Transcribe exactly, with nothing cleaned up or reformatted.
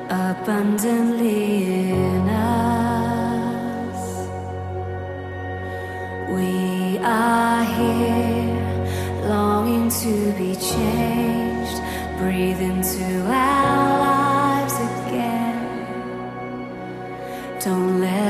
abundantly in us. We are here, longing to be changed. Breathe into our lives again. Don't let